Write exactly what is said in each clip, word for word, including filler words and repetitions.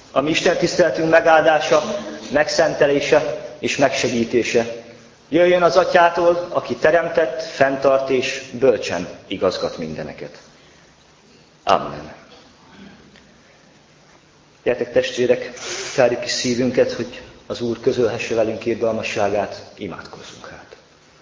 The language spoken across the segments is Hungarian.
a mi Isten tiszteletünk megáldása, megszentelése és megsegítése jöjjön az Atyától, aki teremtett, fenntart és bölcsen igazgat mindeneket. Amen. Gyertek testvérek, tárjuk ki szívünket, hogy az Úr közölhesse velünk irgalmasságát, imádkozzunk hát.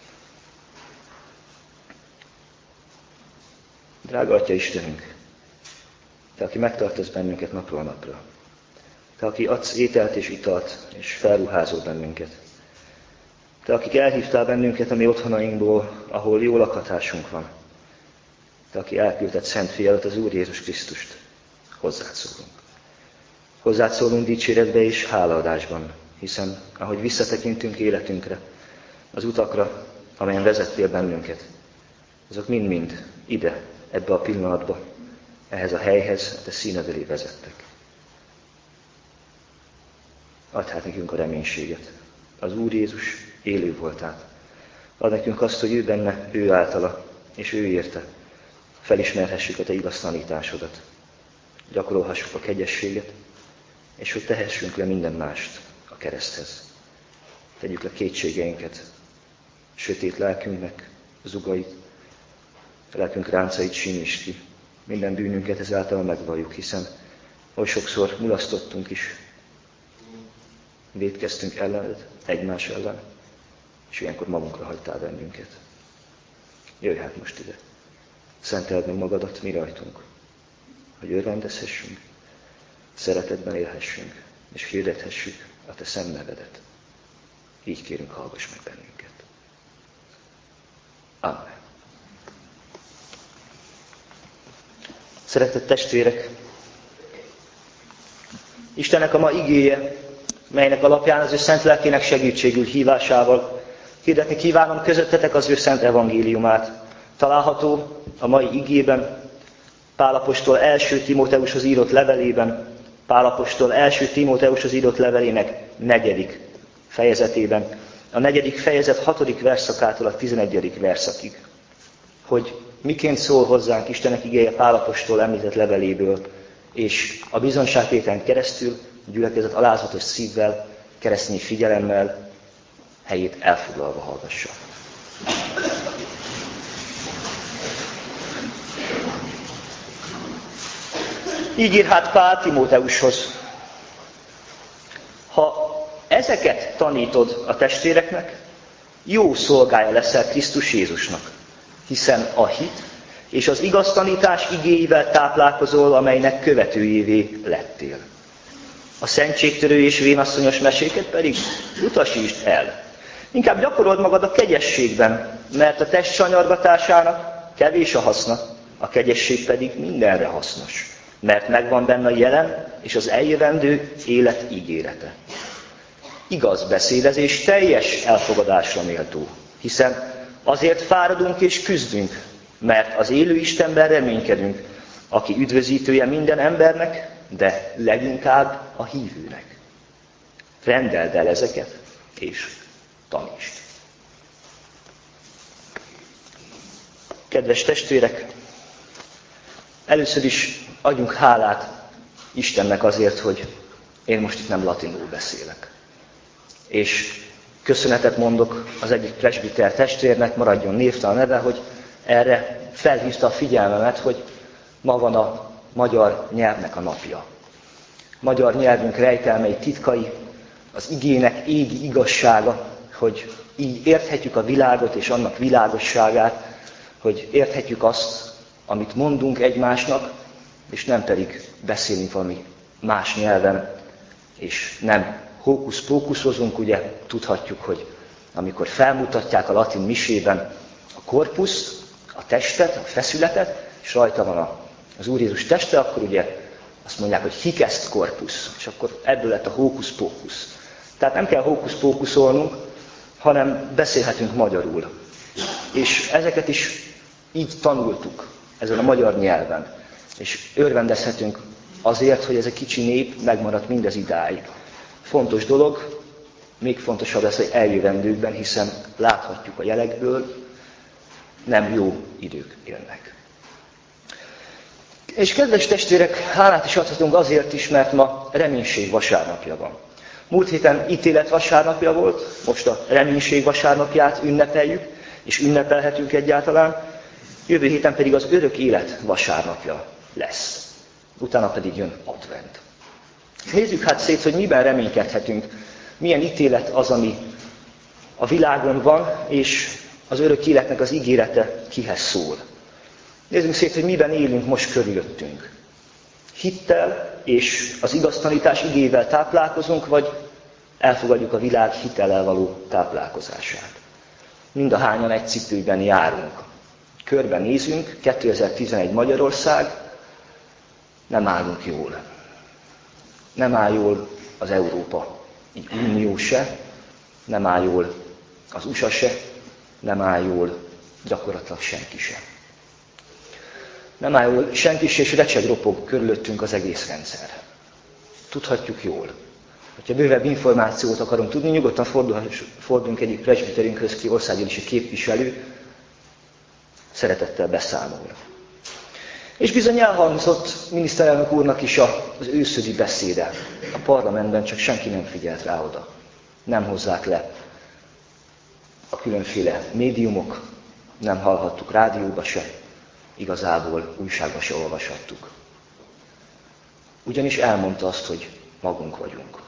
Drága Atya Istenünk, Te, aki megtartasz bennünket napról napra, Te, aki adsz ételt és italt, és felruházol bennünket, Te, akik elhívtál bennünket a mi otthonainkból, ahol jó lakhatásunk van, Te, aki elküldted Szent Fiadat, az Úr Jézus Krisztust, hozzád szólunk. Hozzád szólunk dicséretbe és hálaadásban, hiszen ahogy visszatekintünk életünkre, az utakra, amelyen vezettél bennünket, azok mind-mind ide, ebbe a pillanatba, ehhez a helyhez, a Te színed elé vezettek. Add hát nekünk a reménységet. Az Úr Jézus élő voltát. Add nekünk azt, hogy ő benne, ő általa, és ő érte. Felismerhessük a Te igaz tanításodat. Gyakorolhassuk a kegyességet, és hogy tehessünk le minden mást a kereszthez. Tegyük le kétségeinket, sötét lelkünknek zugait, a lelkünk ráncait sínítsd ki. Minden bűnünket ezáltal megvalljuk, hiszen oly sokszor mulasztottunk is, vétkeztünk ellened, egymás ellen, és ilyenkor magunkra hagytál bennünket. Jöjj hát most ide, szenteld meg magadat mi rajtunk, hogy örvendezhessünk, szeretetben élhessünk, és hirdethessük a Te szent nevedet. Így kérünk, hallgass meg bennünket. Amen. Szeretett testvérek, Istennek a ma igéje, melynek alapján az ő szent lelkének segítségül hívásával hirdetni kívánom közöttetek az ő szent evangéliumát. Található a mai igében, Pál apostol első Timóteushoz írott levelében, Pál apostol első Timóteushoz írott levelének negyedik fejezetében, a negyedik fejezet hatodik verszakától a tizenegyedik verszakig. Hogy miként szól hozzánk Istennek igéje Pál apostol említett leveléből, és a bizonságtételen keresztül a gyülekezet alázatos szívvel, keresztényi figyelemmel, helyét elfoglalva hallgassa. Így ír hát Pál Timóteushoz: ha ezeket tanítod a testvéreknek, jó szolgája leszel Krisztus Jézusnak, hiszen a hit és az igaz tanítás igéivel táplálkozol, amelynek követőjévé lettél. A szentségtörő és vénasszonyos meséket pedig utasítsd el. Inkább gyakorold magad a kegyességben, mert a test sanyargatásának kevés a haszna, a kegyesség pedig mindenre hasznos, mert megvan benne a jelen és az eljövendő élet ígérete. Igaz beszédezés teljes elfogadásra méltó, hiszen azért fáradunk és küzdünk, mert az élő Istenben reménykedünk, aki üdvözítője minden embernek, de leginkább a hívőnek. Rendeld el ezeket, és tanítsd. Kedves testvérek, először is adjunk hálát Istennek azért, hogy én most itt nem latinul beszélek. És köszönetet mondok az egyik presbiter testvérnek, maradjon névtelen neve, hogy erre felhívta a figyelmemet, hogy ma van a magyar nyelvnek a napja. Magyar nyelvünk rejtelmei, titkai, az igének égi igazsága, hogy így érthetjük a világot és annak világosságát, hogy érthetjük azt, amit mondunk egymásnak, és nem pedig beszélünk valami más nyelven, és nem hókusz-pókuszozunk, ugye tudhatjuk, hogy amikor felmutatják a latin misében a korpuszt, a testet, a feszületet, és rajta van az Úr Jézus teste, akkor ugye azt mondják, hogy hic est corpus, és akkor ebből lett a hókusz-pókusz. Tehát nem kell hókusz-pókuszolnunk, hanem beszélhetünk magyarul. És ezeket is így tanultuk, ezen a magyar nyelven. És örvendezhetünk azért, hogy ez a kicsi nép megmaradt mindez idáig. Fontos dolog, még fontosabb lesz, hogy eljövendőkben, hiszen láthatjuk a jelekből, nem jó idők jönnek. És kedves testvérek, hálát is adhatunk azért is, mert ma reménység vasárnapja van. Múlt héten ítélet vasárnapja volt, most a reménység vasárnapját ünnepeljük, és ünnepelhetünk egyáltalán, jövő héten pedig az örök élet vasárnapja lesz. Utána pedig jön advent. Nézzük hát szét, hogy miben reménykedhetünk, milyen ítélet az, ami a világon van, és az örök életnek az ígérete kihez szól. Nézzük szét, hogy miben élünk most körülöttünk. Hittel és az igaz tanítás igével táplálkozunk, vagy elfogadjuk a világ hitellel való táplálkozását. Mind a hányan egy cipőben járunk. Körben nézünk, kétezer-tizenegy Magyarország, nem állunk jól. Nem áll jól az Európa így Unió se, nem áll jól az u es á se, nem áll jól gyakorlatilag senki se. Nem áll jól senki se, és recseg ropog körülöttünk az egész rendszer. Tudhatjuk jól. Ha bővebb információt akarunk tudni, nyugodtan forduljunk egyik presbiterünkhöz, ki országgyűlési képviselő, szeretettel beszámol. És bizony elhangzott miniszterelnök úrnak is az őszödi beszéde. A parlamentben csak senki nem figyelt rá oda. Nem hozzák le a különféle médiumok, nem hallhattuk rádióba se, igazából újságba se olvashattuk. Ugyanis elmondta azt, hogy magunk vagyunk.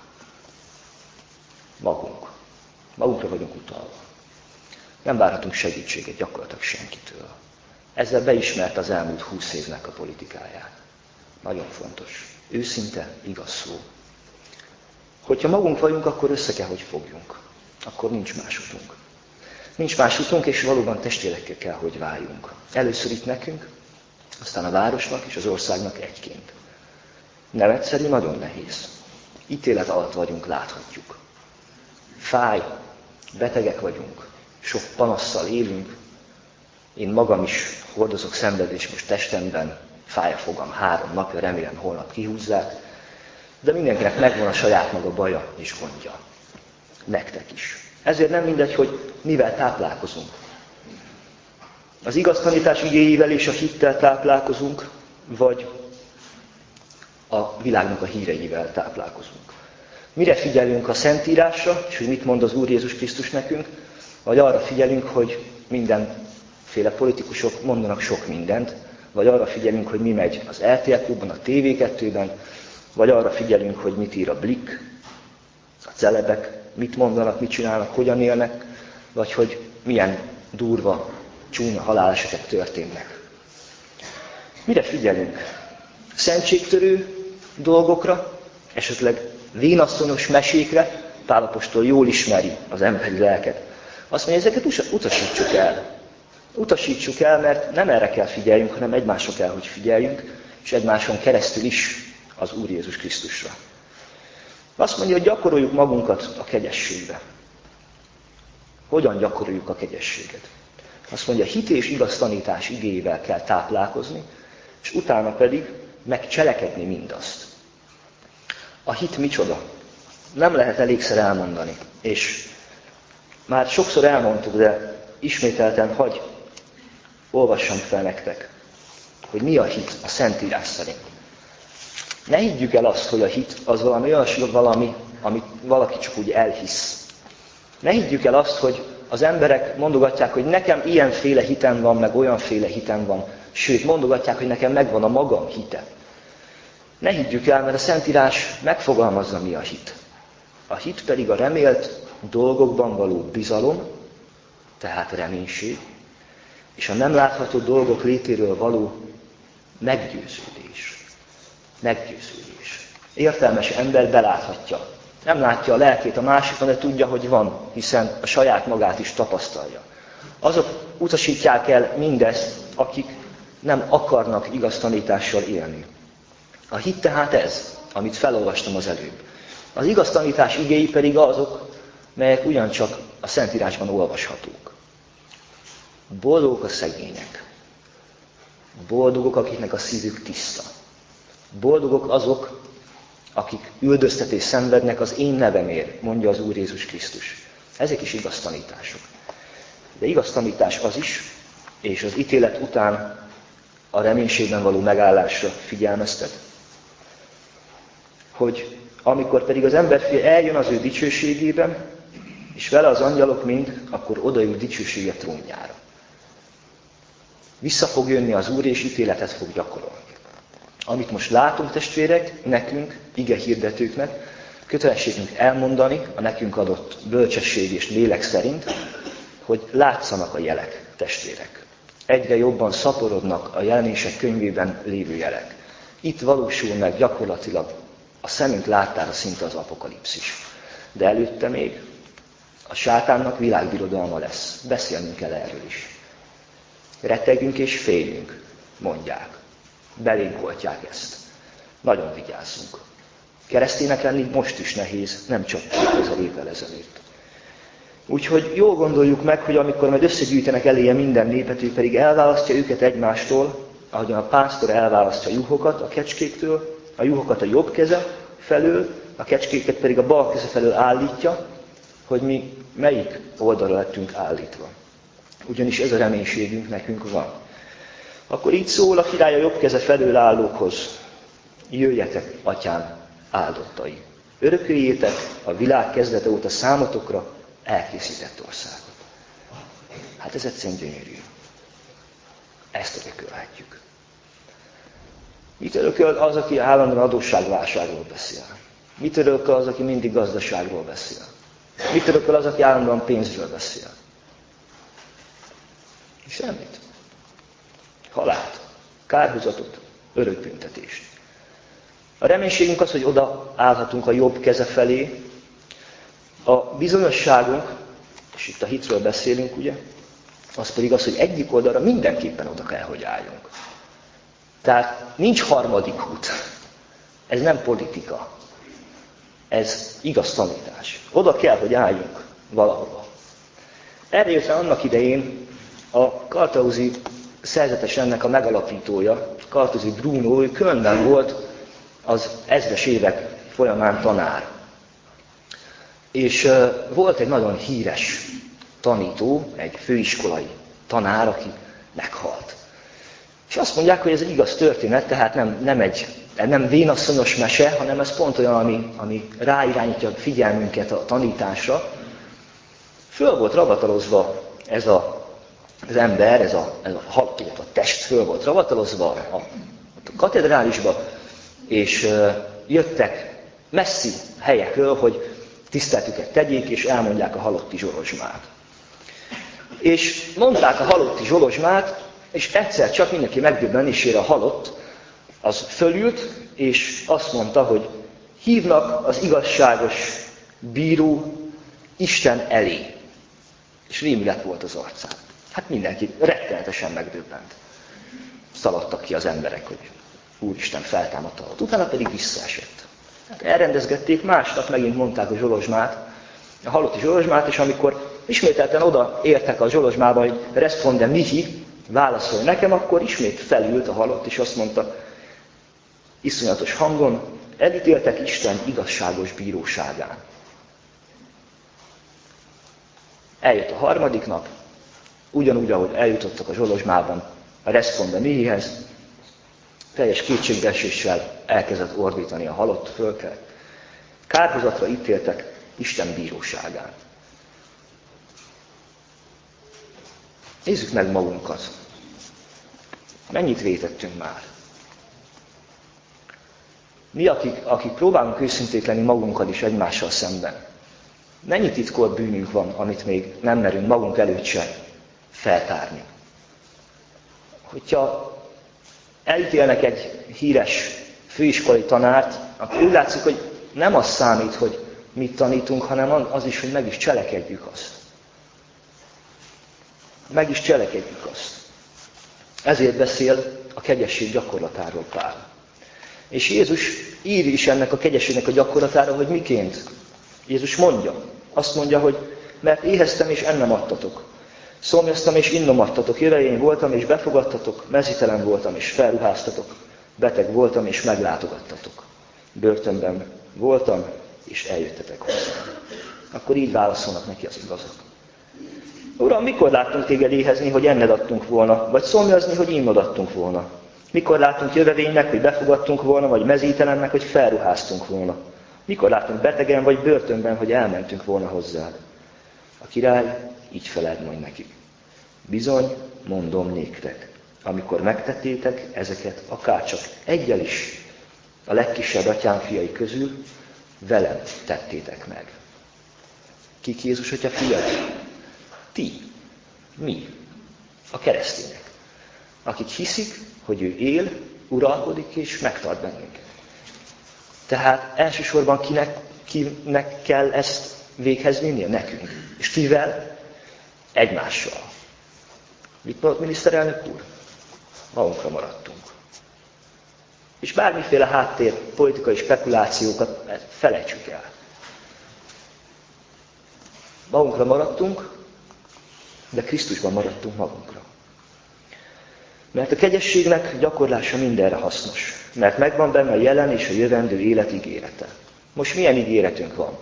Magunk. Magunkra vagyunk utalva. Nem várhatunk segítséget gyakorlatilag senkitől. Ezzel beismert az elmúlt húsz évnek a politikáját. Nagyon fontos. Őszinte, igaz szó. Hogyha magunk vagyunk, akkor össze kell, hogy fogjunk. Akkor nincs más utunk. Nincs más utunk, és valóban testvérekkel kell, hogy váljunk. Először itt nekünk, aztán a városnak és az országnak egyként. Nem egyszerű, nagyon nehéz. Ítélet alatt vagyunk, láthatjuk. Fáj, betegek vagyunk, sok panasszal élünk. Én magam is hordozok szenvedést most testemben, fáj a fogam három napja, remélem holnap kihúzzák, de mindenkinek megvan a saját maga baja és gondja. Nektek is. Ezért nem mindegy, hogy mivel táplálkozunk. Az igaz tanítás igéivel és a hittel táplálkozunk, vagy a világnak a híreivel táplálkozunk. Mire figyelünk a Szentírásra, és hogy mit mond az Úr Jézus Krisztus nekünk, vagy arra figyelünk, hogy mindenféle politikusok mondanak sok mindent, vagy arra figyelünk, hogy mi megy az er té el Klubban, a té vé kettőben, vagy arra figyelünk, hogy mit ír a Blik, a celebek, mit mondanak, mit csinálnak, hogyan élnek, vagy hogy milyen durva, csúnya halálesetek történnek. Mire figyelünk? Szentségtörő dolgokra, esetleg vénasszonyos mesékre, Pál apostol jól ismeri az emberi lelket. Azt mondja, ezeket utasítsuk el. Utasítsuk el, mert nem erre kell figyeljünk, hanem egymásra kell, hogy figyeljünk, és egymáson keresztül is az Úr Jézus Krisztusra. Azt mondja, hogy gyakoroljuk magunkat a kegyességbe. Hogyan gyakoroljuk a kegyességet? Azt mondja, hit és igaz tanítás igéivel kell táplálkozni, és utána pedig megcselekedni mindazt. A hit micsoda? Nem lehet elégszer elmondani. És már sokszor elmondtuk, de ismételten hagy olvassam fel nektek, hogy mi a hit a Szentírás szerint. Ne higgyük el azt, hogy a hit az valami olyasmi valami, amit valaki csak úgy elhisz. Ne higgyük el azt, hogy az emberek mondogatják, hogy nekem ilyenféle hitem van, meg olyanféle hitem van. Sőt, mondogatják, hogy nekem megvan a magam hite. Ne higgyük el, mert a Szentírás megfogalmazza, mi a hit. A hit pedig a remélt dolgokban való bizalom, tehát reménység, és a nem látható dolgok létéről való meggyőződés. Meggyőződés. Értelmes ember beláthatja. Nem látja a lelkét a másikon, de tudja, hogy van, hiszen a saját magát is tapasztalja. Azok utasítják el mindezt, akik nem akarnak igaz tanítással élni. A hit tehát ez, amit felolvastam az előbb. Az igaz tanítás igéi pedig azok, melyek ugyancsak a Szentírásban olvashatók. Boldogok a szegények. Boldogok, akiknek a szívük tiszta. Boldogok azok, akik üldöztetést szenvednek az én nevemért, mondja az Úr Jézus Krisztus. Ezek is igaz tanítások. De igaz tanítás az is, és az ítélet után a reménységben való megállásra figyelmeztet, hogy amikor pedig az emberfia eljön az ő dicsőségében, és vele az angyalok mind, akkor odaül dicsősége trónjára. Vissza fog jönni az Úr, és ítéletet fog gyakorolni. Amit most látunk, testvérek, nekünk, ige hirdetőknek, kötelességünk elmondani a nekünk adott bölcsesség és lélek szerint, hogy látszanak a jelek, testvérek. Egyre jobban szaporodnak a jelenések könyvében lévő jelek. Itt valósul meg gyakorlatilag a szemünk láttára szinte az apokalipszis. De előtte még a sátánnak világbirodalma lesz. Beszélnünk kell erről is. Rettegünk és féljünk, mondják. Belénk oltják ezt. Nagyon vigyázzunk. Kereszténynek lenni most is nehéz, nem csak kétezer évvel ezelőtt. Úgyhogy jól gondoljuk meg, hogy amikor majd összegyűjtenek eléje minden népet, ő pedig elválasztja őket egymástól, ahogyan a pásztor elválasztja a juhokat a kecskéktől, a juhokat a jobb keze felől, a kecskéket pedig a bal keze felől állítja, hogy mi melyik oldalra lettünk állítva. Ugyanis ez a reménységünk nekünk van. Akkor így szól a király a jobb keze felől állókhoz: jöjjetek, atyám áldottai, örököljétek a világ kezdete óta számotokra elkészített országot. Hát ez egyszerűen gyönyörű. Ezt örökölhetjük. Mit örököl az, aki állandóan adósságválságról beszél? Mit örököl az, aki mindig gazdaságról beszél? Mit örököl az, aki állandóan pénzről beszél? Semmit. Halált, kárhozatot, örökbüntetést. A reménységünk az, hogy oda állhatunk a jobb keze felé. A bizonyosságunk, és itt a hitről beszélünk, ugye, az pedig az, hogy egyik oldalra mindenképpen oda kell, hogy álljunk. Tehát nincs harmadik út. Ez nem politika. Ez igaz tanítás. Oda kell, hogy álljunk valahova. Erre jött rá annak idején a kartauzi szerzetes ennek a megalapítója, Kartauzi Bruno, ő Kölnben volt az ezres évek folyamán tanár. És uh, volt egy nagyon híres tanító, egy főiskolai tanár, aki meghalt. És azt mondják, hogy ez egy igaz történet, tehát nem, nem egy nem vénasszonyos mese, hanem ez pont olyan, ami, ami ráirányítja a figyelmünket a tanításra. Föl volt ravatalozva ez a az ember, ez a, ez a, a test föl volt ravatalozva a, a katedrálisba, és uh, jöttek messzi helyekről, hogy tiszteletüket tegyék, és elmondják a halotti zsolozsmát. És mondták a halotti zsolozsmát, és egyszer csak mindenki megdöbbenésére a halott, az fölült, és azt mondta, hogy hívnak az igazságos bíró Isten elé. És rémület volt az arcán. Hát mindenki rettenetesen megdöbbent. Szaladtak ki az emberek, hogy Úristen feltámadta. Utána pedig visszaesett. Hát elrendezgették, másnap megint mondták a zsolozsmát, a halotti zsolozsmát, és amikor ismételten oda értek a zsolozsmába, hogy responde mihi, válaszolj nekem, akkor ismét felült a halott, és azt mondta iszonyatos hangon: elítéltek Isten igazságos bíróságán. Eljött a harmadik nap, ugyanúgy, ahogy eljutottak a zsolozsmában a responde mihihez, teljes kétségbeeséssel elkezdett ordítani a halott, fölkelt. Kárhozatra ítéltek Isten bíróságán. Nézzük meg magunkat. Mennyit vétettünk már? Mi, akik, akik próbálunk őszinték lenni magunkkal is egymással szemben, mennyi titkolt bűnünk van, amit még nem merünk magunk előtt se feltárni? Hogyha elítélnek egy híres főiskolai tanárt, akkor úgy látszik, hogy nem az számít, hogy mit tanítunk, hanem az is, hogy meg is cselekedjük azt. Meg is cselekedjük azt. Ezért beszél a kegyesség gyakorlatáról Pál. És Jézus ír is ennek a kegyességnek a gyakorlatára, hogy miként. Jézus mondja, azt mondja, hogy mert éheztem és ennem adtatok. Szomjaztam és innom adtatok, jövevény voltam és befogadtatok, mezítelen voltam és felruháztatok, beteg voltam és meglátogattatok. Börtönben voltam és eljöttetek hozzám. Akkor így válaszolnak neki az igazak. Uram, mikor láttunk téged éhezni, hogy enned adtunk volna, vagy szomjazni, hogy innod adtunk volna? Mikor látunk jövevénynek, hogy befogadtunk volna, vagy mezítelennek, hogy felruháztunk volna? Mikor látunk betegen, vagy börtönben, hogy elmentünk volna hozzád? A király így felelt majd nekik. Bizony, mondom néktek, amikor megtettétek ezeket, akárcsak egyel is a legkisebb atyám fiai közül, velem tettétek meg. Kik Jézus atya fiai? Ti. Mi? A keresztények. Akik hiszik, hogy ő él, uralkodik és megtart bennünket. Tehát elsősorban kinek, kinek kell ezt véghez vinnie? Nekünk. És kivel? Egymással. Mit mondott miniszterelnök úr? Magunkra maradtunk. És bármiféle háttér, politikai spekulációkat felejtsük el. Magunkra maradtunk, de Krisztusban maradtunk magunkra. Mert a kegyességnek gyakorlása mindenre hasznos. Mert megvan benne a jelen és a jövendő élet ígérete. Most milyen ígéretünk van?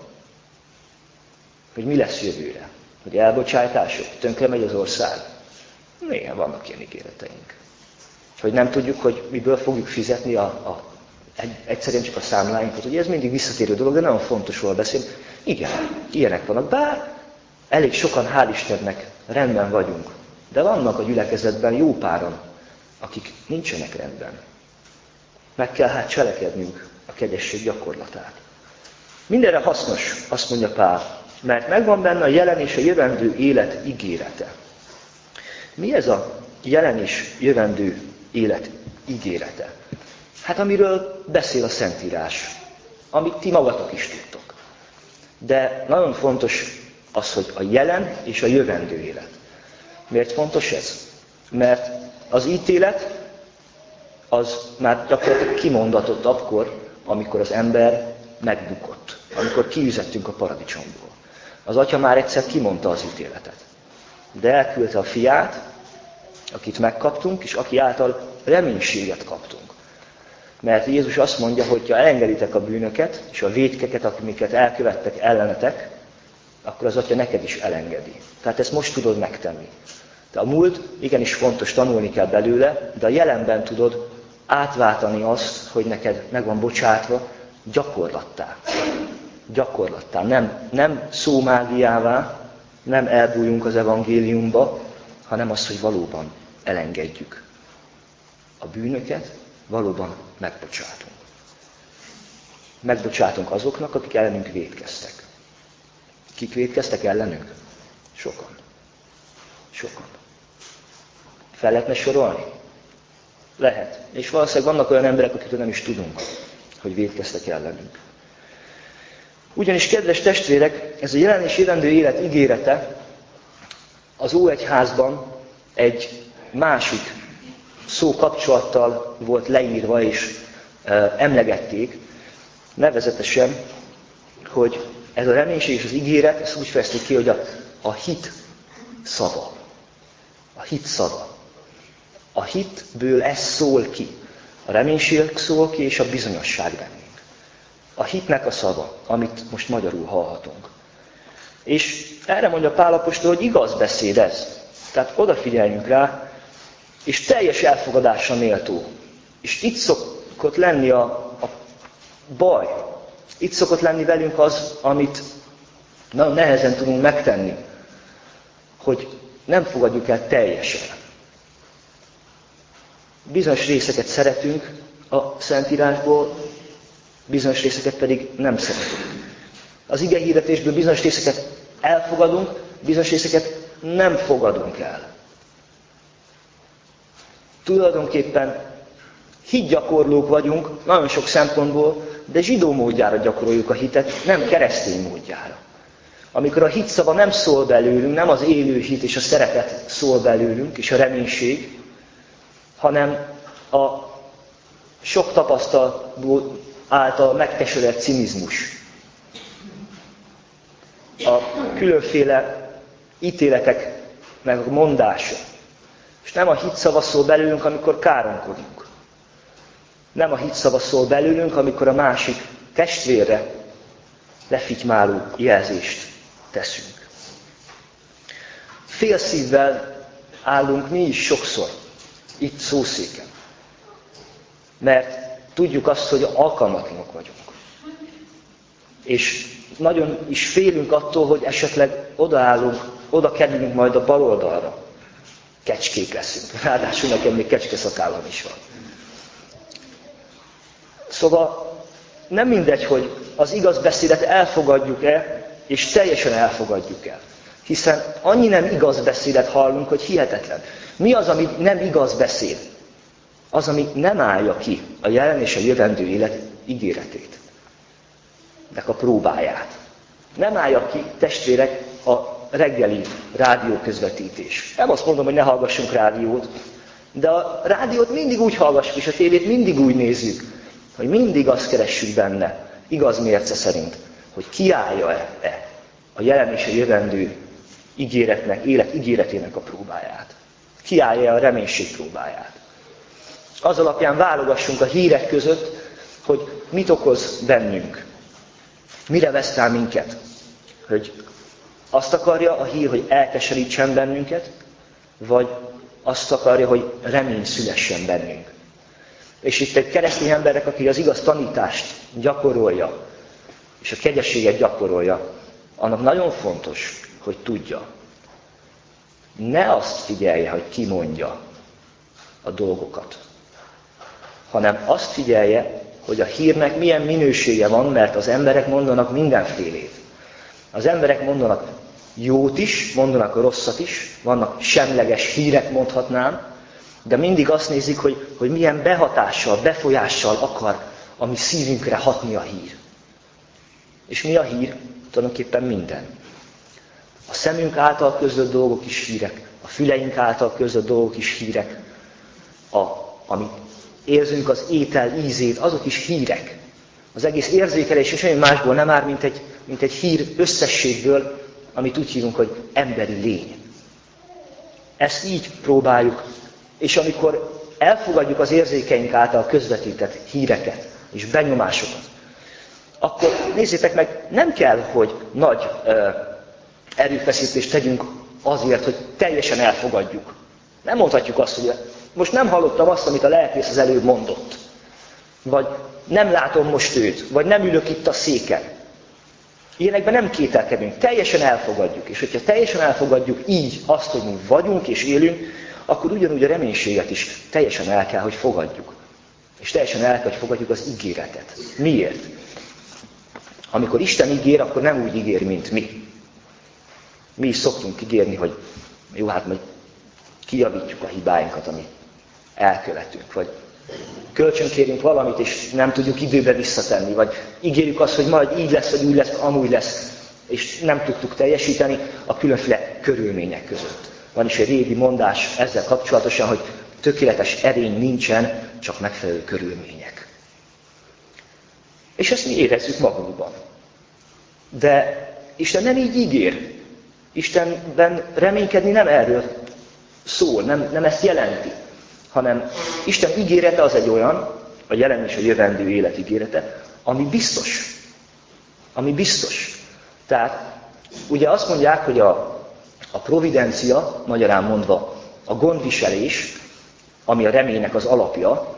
Hogy mi lesz jövőre? Hogy elbocsátások? Tönkre megy az ország? Igen, vannak ilyen ígéreteink. Hogy nem tudjuk, hogy miből fogjuk fizetni a, a, egy, egyszerűen csak a számláinkat. Ugye ez mindig visszatérő dolog, de nagyon fontos róla beszélni. Igen, ilyenek vannak. Bár elég sokan, hál' Istennek, rendben vagyunk. De vannak a gyülekezetben jó páran, akik nincsenek rendben. Meg kell hát cselekednünk a kegyesség gyakorlatát. Mindenre hasznos, azt mondja Pál, mert megvan benne a jelen és a jövendő élet ígérete. Mi ez a jelen és jövendő élet ígérete? Hát amiről beszél a Szentírás, amit ti magatok is tudtok. De nagyon fontos az, hogy a jelen és a jövendő élet. Miért fontos ez? Mert az ítélet az már gyakorlatilag kimondatott akkor, amikor az ember megbukott, amikor kiüzettünk a paradicsomból. Az Atya már egyszer kimondta az ítéletet. De elküldte a fiát, akit megkaptunk, és aki által reménységet kaptunk. Mert Jézus azt mondja, hogy ha elengeditek a bűnöket, és a vétkeket, amiket elkövettek ellenetek, akkor az Atya neked is elengedi. Tehát ezt most tudod megtenni. De a múlt igenis fontos, tanulni kell belőle, de a jelenben tudod átváltani azt, hogy neked meg van bocsátva, gyakorlattá. Gyakorlattá. Nem, nem szómágiává, nem elbújjunk az evangéliumba, hanem az, hogy valóban elengedjük a bűnöket, valóban megbocsátunk. Megbocsátunk azoknak, akik ellenünk vétkeztek. Kik vétkeztek ellenünk? Sokan. Sokan. Fel lehetne sorolni? Lehet. És valószínűleg vannak olyan emberek, akikről nem is tudunk, hogy vétkeztek ellenünk. Ugyanis, kedves testvérek, ez a jelen és jövendő élet ígérete az Óegyházban egy másik szó kapcsolattal volt leírva és e, emlegették, nevezetesen, hogy ez a reménység és az ígéret, ezt úgy fejezték ki, hogy a, a hit szava. A hit szava. A hitből ez szól ki. A reménység szól ki, és a bizonyosság bennünk. A hitnek a szava, amit most magyarul hallhatunk. És erre mondja Pál apostol, hogy igaz beszéd ez. Tehát odafigyeljünk rá, és teljes elfogadásra méltó. És itt szokott lenni a, a baj. Itt szokott lenni velünk az, amit nagyon nehezen tudunk megtenni. Hogy nem fogadjuk el teljesen. Bizonyos részeket szeretünk a Szentírásból, bizonyos részeket pedig nem szeretünk. Az igehirdetésből bizonyos részeket elfogadunk, bizonyos részeket nem fogadunk el. Tulajdonképpen hitgyakorlók vagyunk, nagyon sok szempontból, de zsidó módjára gyakoroljuk a hitet, nem keresztény módjára. Amikor a hitszava nem szól belőlünk, nem az élő hit és a szeretet szól belőlünk, és a reménység, hanem a sok tapasztalat által megkeseredett cinizmus. A különféle ítéletek meg a mondása. És nem a hitszava szól belőlünk, amikor káromkodunk. Nem a hitszava szól belőlünk, amikor a másik testvérre lefitymáló jelzést teszünk. Fél szívvel állunk mi is sokszor itt szószéken. mert tudjuk azt, hogy alkalmatlanok vagyunk. És nagyon is félünk attól, hogy esetleg odaállunk, oda kerülünk majd a bal oldalra. Kecskék leszünk. Ráadásul nekem még kecskeszakállam is van. Szóval nem mindegy, hogy az igaz beszédet elfogadjuk-e, és teljesen elfogadjuk-e. Hiszen annyi nem igaz beszédet hallunk, hogy hihetetlen. Mi az, ami nem igaz beszéd? Az, ami nem állja ki a jelen és a jövendő élet ígéretét. Nek a próbáját. Nem állja ki, testvérek, a reggeli rádióközvetítés. Nem azt mondom, hogy ne hallgassunk rádiót, de a rádiót mindig úgy hallgassuk, és a tévét mindig úgy nézzük, hogy mindig azt keressük benne, igaz mérce szerint, hogy kiállja-e a jelen és a jövendő ígéretnek, élet ígéretének a próbáját. Kiállja a reménység próbáját. Az alapján válogassunk a hírek között, hogy mit okoz bennünk. Mire vesz rá minket? Hogy azt akarja a hír, hogy elkeserítsen bennünket, vagy azt akarja, hogy remény szülessen bennünk. És itt egy keresztény embernek, aki az igaz tanítást gyakorolja, és a kegyességet gyakorolja, annak nagyon fontos, hogy tudja. Ne azt figyelje, hogy ki mondja a dolgokat, hanem azt figyelje, hogy a hírnek milyen minősége van, mert az emberek mondanak mindenfélét. Az emberek mondanak jót is, mondanak rosszat is, vannak semleges hírek, mondhatnám, de mindig azt nézik, hogy, hogy milyen behatással, befolyással akar a mi szívünkre hatni a hír. És mi a hír? Tulajdonképpen minden. A szemünk által közlött dolgok is hírek, a füleink által közlött dolgok is hírek, a, amit érzünk az étel ízét, azok is hírek. Az egész érzékelés és semmi másból nem áll, mint egy, mint egy hír összességből, amit úgy hívunk, hogy emberi lény. Ezt így próbáljuk, és amikor elfogadjuk az érzékeink által közvetített híreket és benyomásokat, akkor nézzétek meg, nem kell, hogy nagy uh, erőfeszítést tegyünk azért, hogy teljesen elfogadjuk. Nem mondhatjuk azt, hogy most nem hallottam azt, amit a lelkész az előbb mondott. Vagy nem látom most őt, vagy nem ülök itt a széken. Ilyenekben nem kételkedünk, teljesen elfogadjuk. És hogyha teljesen elfogadjuk így azt, hogy mi vagyunk és élünk, akkor ugyanúgy a reménységet is teljesen el kell, hogy fogadjuk. És teljesen el kell, hogy fogadjuk az ígéretet. Miért? Amikor Isten ígér, akkor nem úgy ígér, mint mi. Mi is szoktunk ígérni, hogy jó, hát majd kijavítjuk a hibáinkat, amit elkövetünk. Vagy kölcsönkérünk valamit, és nem tudjuk időbe visszatenni. Vagy ígérjük azt, hogy majd így lesz, vagy úgy lesz, amúgy lesz, és nem tudtuk teljesíteni a különféle körülmények között. Van is egy régi mondás ezzel kapcsolatosan, hogy tökéletes erény nincsen, csak megfelelő körülmények. És ezt mi érezzük magunkban. De Isten nem így ígér. Istenben reménykedni nem erről szól, nem, nem ezt jelenti, hanem Isten ígérete az egy olyan, a jelen és a jövendő élet ígérete, ami biztos. Ami biztos. Tehát ugye azt mondják, hogy a, a providencia, magyarán mondva a gondviselés, ami a reménynek az alapja,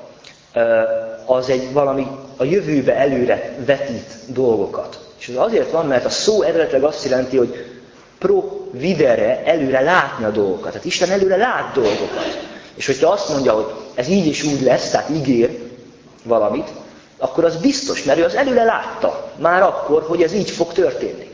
az egy valami a jövőbe előre vetít dolgokat. És ez azért van, mert a szó eredetileg azt jelenti, hogy providere, előre látni a dolgokat. Tehát Isten előre lát dolgokat. És hogyha azt mondja, hogy ez így és úgy lesz, tehát ígér valamit, akkor az biztos, mert ő az előre látta már akkor, hogy ez így fog történni.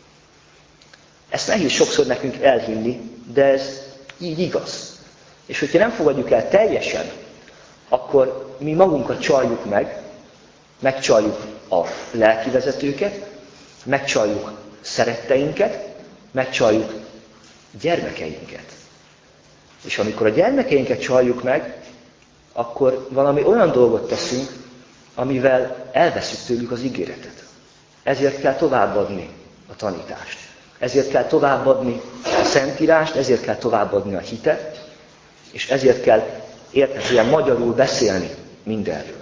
Ezt nehéz sokszor nekünk elhinni, de ez így igaz. És hogyha nem fogadjuk el teljesen, akkor mi magunkat csaljuk meg, megcsaljuk a lelkivezetőket, megcsaljuk szeretteinket, megcsaljuk gyermekeinket. És amikor a gyermekeinket csaljuk meg, akkor valami olyan dolgot teszünk, amivel elveszük tőlük az ígéretet. Ezért kell továbbadni a tanítást. Ezért kell továbbadni a Szentírást, ezért kell továbbadni a hitet, és ezért kell érthetően magyarul beszélni mindenről.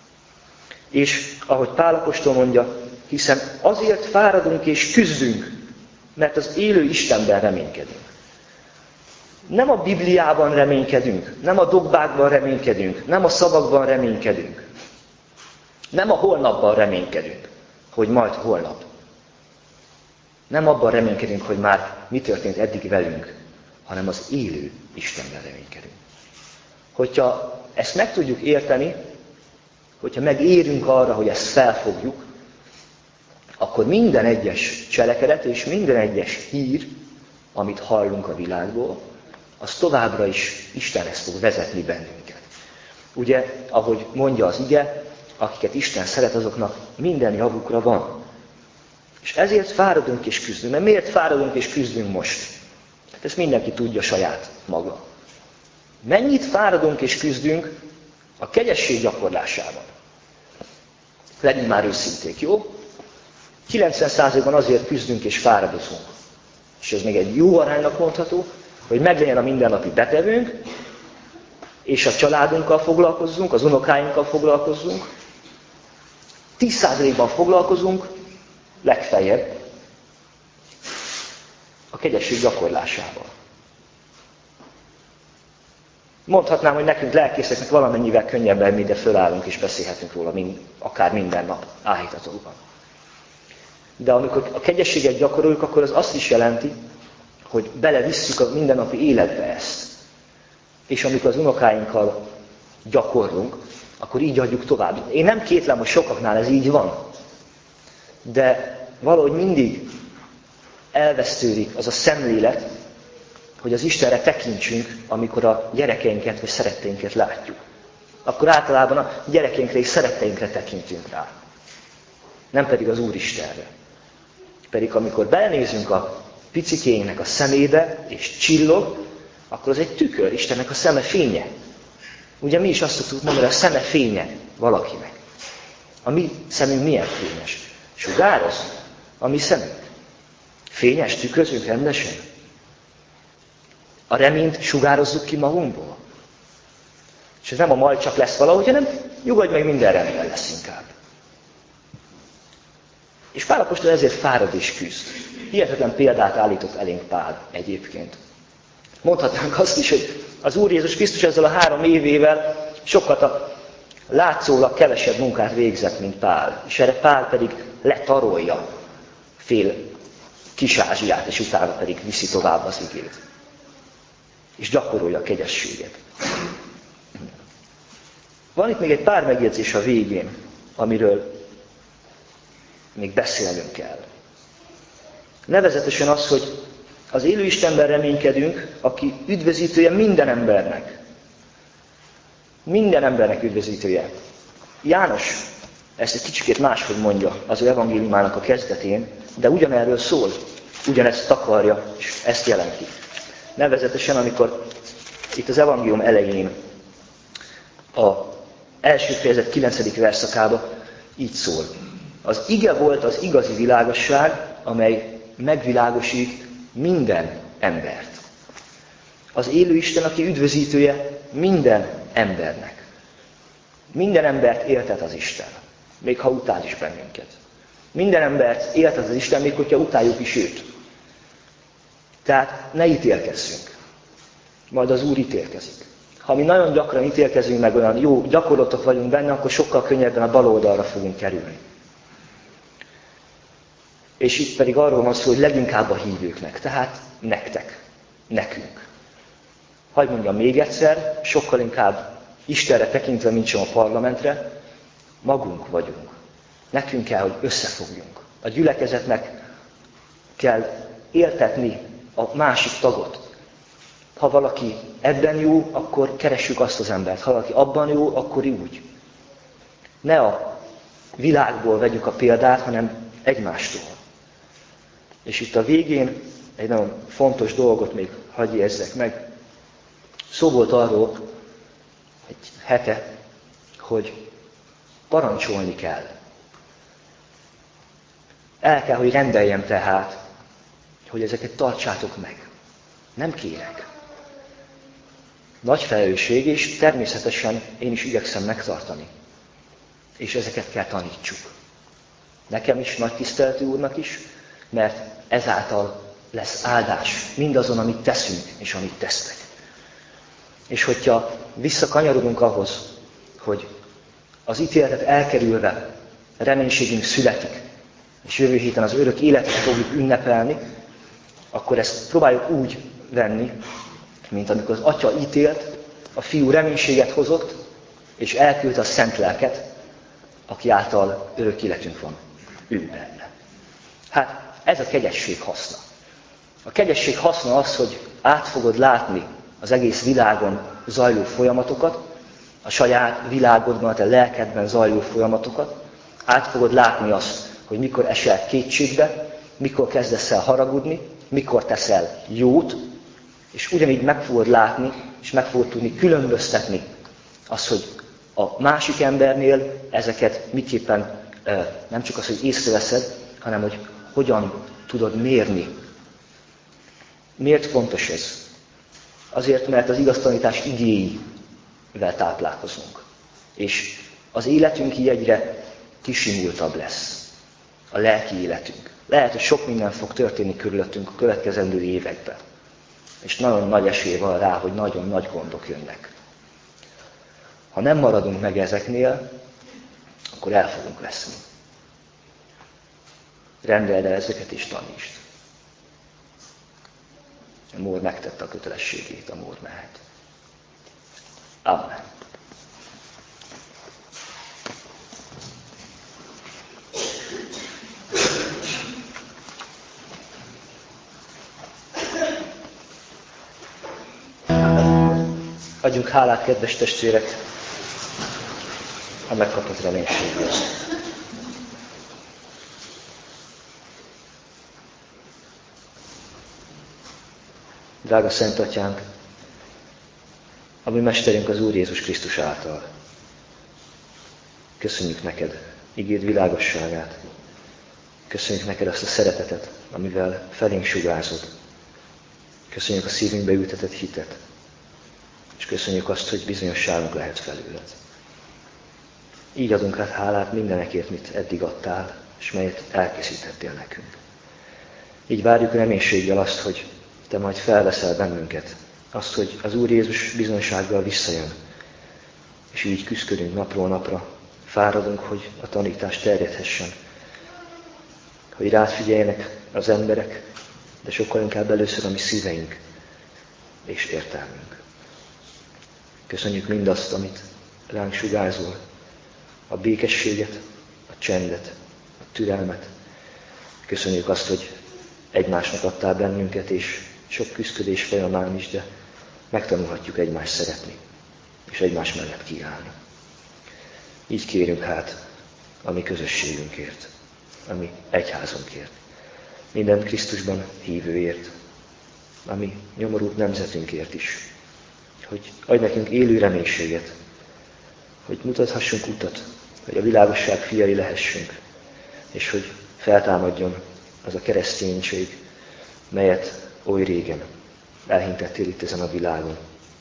És ahogy Pál apostol mondja, hiszen azért fáradunk és küzdünk, mert az élő Istenben reménykedünk. Nem a Bibliában reménykedünk, nem a dogmákban reménykedünk, nem a szavakban reménykedünk. Nem a holnapban reménykedünk, hogy majd holnap. Nem abban reménykedünk, hogy már mi történt eddig velünk, hanem az élő Istenben reménykedünk. Hogyha ezt meg tudjuk érteni, hogyha megérünk arra, hogy ezt felfogjuk, akkor minden egyes cselekedet és minden egyes hír, amit hallunk a világból, az továbbra is Istenhez fog vezetni bennünket. Ugye, ahogy mondja az ige, akiket Isten szeret, azoknak minden javukra van. És ezért fáradunk és küzdünk. Mert miért fáradunk és küzdünk most? Hát ezt mindenki tudja saját maga. Mennyit fáradunk és küzdünk a kegyesség gyakorlásában? Legyünk már őszinték, jó? kilencven százalékban azért küzdünk és fáradozunk. És ez még egy jó aránynak mondható, hogy meglegyen a mindennapi betevőnk, és a családunkkal foglalkozzunk, az unokáinkkal foglalkozzunk. tíz százalékban foglalkozunk, legfeljebb, a kegyesség gyakorlásával. Mondhatnám, hogy nekünk lelkészeknek valamennyivel könnyebben mi, de fölállunk és beszélhetünk róla, mind, akár minden nap áhítatokban. De amikor a kegyességet gyakoroljuk, akkor az azt is jelenti, hogy belevisszük a mindennapi életbe ezt. És amikor az unokáinkkal gyakorlunk, akkor így adjuk tovább. Én nem kétlem, hogy sokaknál ez így van. De valahogy mindig elvesztődik az a szemlélet, hogy az Istenre tekintsünk, amikor a gyerekeinket vagy szeretteinket látjuk. Akkor általában a gyerekeinkre és szeretteinkre tekintünk rá. Nem pedig az Úristenre. Pedig amikor belenézünk a picikénknek a szemébe, és csillog, akkor az egy tükör, Istennek a szeme fénye. Ugye mi is azt szoktuk mondani, hogy a szeme fénye valakinek. A mi szemünk milyen fényes? Sugároz a mi szemünk. Fényes, tükrözünk rendesen. A reményt sugározzuk ki magunkból. És ez nem a majd csak lesz valahogy, hanem nyugodj meg, minden rendben lesz inkább. És Pál apostol ezért fárad és küzd. Hihetetlen példát állított elénk Pál egyébként. Mondhatnánk azt is, hogy az Úr Jézus Krisztus ezzel a három évével sokat a látszólag kevesebb munkát végzett, mint Pál. És erre Pál pedig letarolja fél Kis-Ázsiát, és utána pedig viszi tovább az igét. És gyakorolja a kegyességet. Van itt még egy pár megjegyzés a végén, amiről még beszélnünk kell. Nevezetesen az, hogy az élő Istenben reménykedünk, aki üdvözítője minden embernek. Minden embernek üdvözítője. János ezt egy kicsikét máshogy mondja az ő evangéliumának a kezdetén, de ugyanerről szól, ugyanezt takarja, és ezt jelenti. Nevezetesen, amikor itt az evangélium elején a első fejezet kilencedik verszakában így szól. Az ige volt az igazi világosság, amely megvilágosít minden embert. Az élő Isten, aki üdvözítője minden embernek. Minden embert éltet az Isten, még ha utál is bennünket. Minden embert éltet az Isten, még hogyha utáljuk is őt. Tehát ne ítélkezzünk. Majd az Úr ítélkezik. Ha mi nagyon gyakran ítélkezünk, meg olyan jó gyakorlatok vagyunk benne, akkor sokkal könnyebben a bal oldalra fogunk kerülni. És itt pedig arról van szó, hogy leginkább a hívőknek, tehát nektek, nekünk. Hadd mondjam még egyszer, sokkal inkább Istenre tekintve, mint sem a parlamentre, magunk vagyunk. Nekünk kell, hogy összefogjunk. A gyülekezetnek kell éltetni a másik tagot. Ha valaki ebben jó, akkor keressük azt az embert. Ha valaki abban jó, akkor úgy. Ne a világból vegyük a példát, hanem egymástól. És itt a végén egy nagyon fontos dolgot még hagyj érzek meg. Szó volt arról egy hete, hogy parancsolni kell. El kell, hogy rendeljem tehát, hogy ezeket tartsátok meg. Nem kérek. Nagy felelősség, és természetesen én is igyekszem megtartani. És ezeket kell tanítsuk. Nekem is, nagy tiszteletű Úrnak is, mert ezáltal lesz áldás mindazon, amit teszünk és amit tesztek. És hogyha visszakanyarodunk ahhoz, hogy az ítéletet elkerülve reménységünk születik, és jövő héten az örök életet fogjuk ünnepelni, akkor ezt próbáljuk úgy venni, mint amikor az atya ítélt, a fiú reménységet hozott, és elküldte a szent lelket, aki által örök életünk van ő benne. Hát ez a kegyesség haszna. A kegyesség haszna az, hogy át fogod látni az egész világon zajló folyamatokat, a saját világodban, a te lelkedben zajló folyamatokat, át fogod látni azt, hogy mikor esel kétségbe, mikor kezdesz el haragudni, mikor teszel jót, és ugyanígy meg fogod látni, és meg fogod tudni különböztetni azt, hogy a másik embernél ezeket miképpen nem csak az, hogy észreveszed, hanem hogy hogyan tudod mérni. Miért fontos ez? Azért, mert az igaz tanítás igéivel táplálkozunk. És az életünk így egyre kisimultabb lesz. A lelki életünk. Lehet, hogy sok minden fog történni körülöttünk a következendő években. És nagyon nagy esély van rá, hogy nagyon nagy gondok jönnek. Ha nem maradunk meg ezeknél, akkor el fogunk veszni. Rendeld el ezeket és tanítsd. A mór megtette a kötelességét, a mór mehet. Amen. Adjunk hálát, kedves testvérek, a megkapott reménységért. Drága Szent Atyánk, a mi Mesterünk az Úr Jézus Krisztus által. Köszönjük neked igéd világosságát. Köszönjük neked azt a szeretetet, amivel felénk sugárzod. Köszönjük a szívünkbe ültetett hitet. És köszönjük azt, hogy bizonyosságunk lehet felőled. Így adunk rád hálát mindenekért, mit eddig adtál, és melyet elkészítettél nekünk. Így várjuk reménységgel azt, hogy te majd felveszel bennünket. Azt, hogy az Úr Jézus bizonysággal visszajön. És így küszködünk napról napra. Fáradunk, hogy a tanítás terjedhessen. Hogy rád figyeljenek az emberek, de sokkal inkább először a mi szíveink és értelmünk. Köszönjük mindazt, amit ránk sugárzol. A békességet, a csendet, a türelmet. Köszönjük azt, hogy egymásnak adtál bennünket, és sok küszködés folyamán is, de megtanulhatjuk egymást szeretni, és egymás mellett kiállni. Így kérünk hát a mi közösségünkért, a mi egyházunkért, minden Krisztusban hívőért, a mi nyomorult nemzetünkért is, hogy adj nekünk élő reménységet, hogy mutathassunk utat, hogy a világosság fiai lehessünk, és hogy feltámadjon az a kereszténység, melyet oly régen elhintettél itt ezen a világon.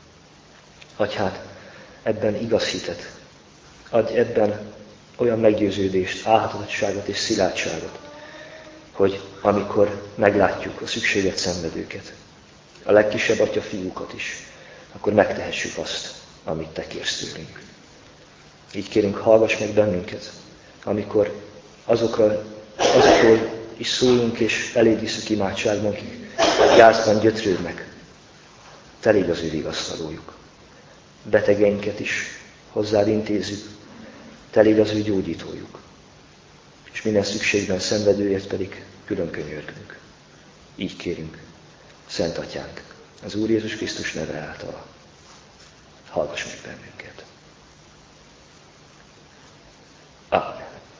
Adj hát ebben igaz hitet, adj ebben olyan meggyőződést, álhatadottságot és szilárdságot, hogy amikor meglátjuk a szükséget szenvedőket, a legkisebb atya fiúkat is, akkor megtehessük azt, amit te kérsz tőlünk. Így kérünk, hallgass meg bennünket, amikor azokra, azokról is szólunk, és eléd visszük imádságban, akik gyászban gyötrődnek. Te légy az ő vigasztalójuk. Betegeinket is hozzád intézzük, te légy az ő gyógyítójuk. És minden szükségben szenvedőért pedig külön könyörgünk. Így kérünk, Szent Atyánk, az Úr Jézus Krisztus neve által. Hallgass meg bennünket. Amen.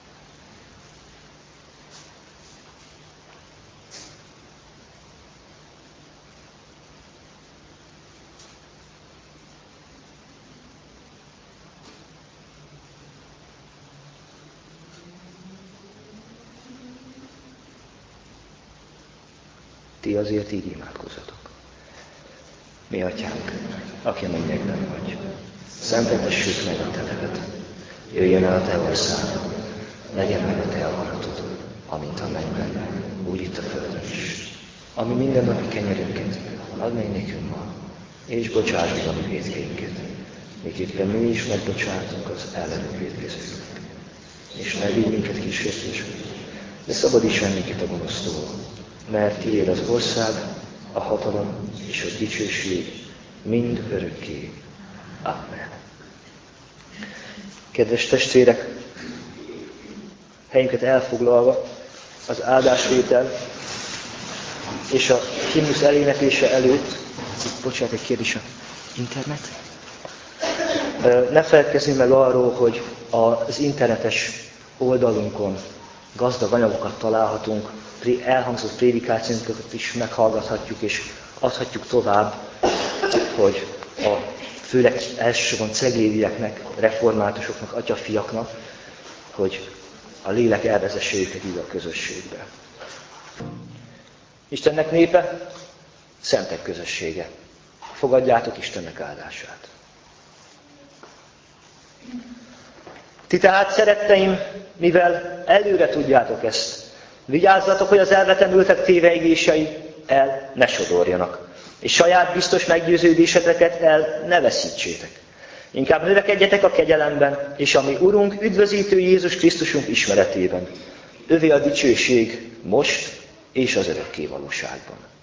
Ti azért így imádkozzatok. Mi Atyánk, aki a mennyekben vagy, szenteltessük meg a te neved. Jöjjön el a te országod, legyen meg a te akaratod, amint a mennyben, úgy itt a földön is. ami mindennapi kenyerünket add meg nékünk ma, és bocsásd meg a mi vétkeinket, miképpen mi is megbocsátunk az ellenünk vétkezőknek. És ne vigy minket kísértésbe, de szabadíts meg minket a gonosztól, mert tiéd az ország, a hatalom és a dicsőség mind örökké. Amen. Kedves testvérek, helyünket elfoglalva az áldásvétel és a himnusz eléneklése előtt, bocsánat, egy kérdés a internet. Ne feledkezzünk meg arról, hogy az internetes oldalunkon gazdag anyagokat találhatunk, elhangzott prédikációnkat is meghallgathatjuk és adhatjuk tovább, hogy a főleg elsősorban ceglédieknek, reformátusoknak, atyafiaknak, hogy a lélek elvezesse őket ide a közösségbe. Istennek népe, szentek közössége. Fogadjátok Istennek áldását. Ti tehát, szeretteim, mivel előre tudjátok ezt, vigyázzatok, hogy az elvetemültek téveigései el ne sodorjanak, és saját biztos meggyőződéseteket el ne veszítsétek. Inkább növekedjetek a kegyelemben, és a mi Urunk, üdvözítő Jézus Krisztusunk ismeretében. Övé a dicsőség most és az örökké valóságban.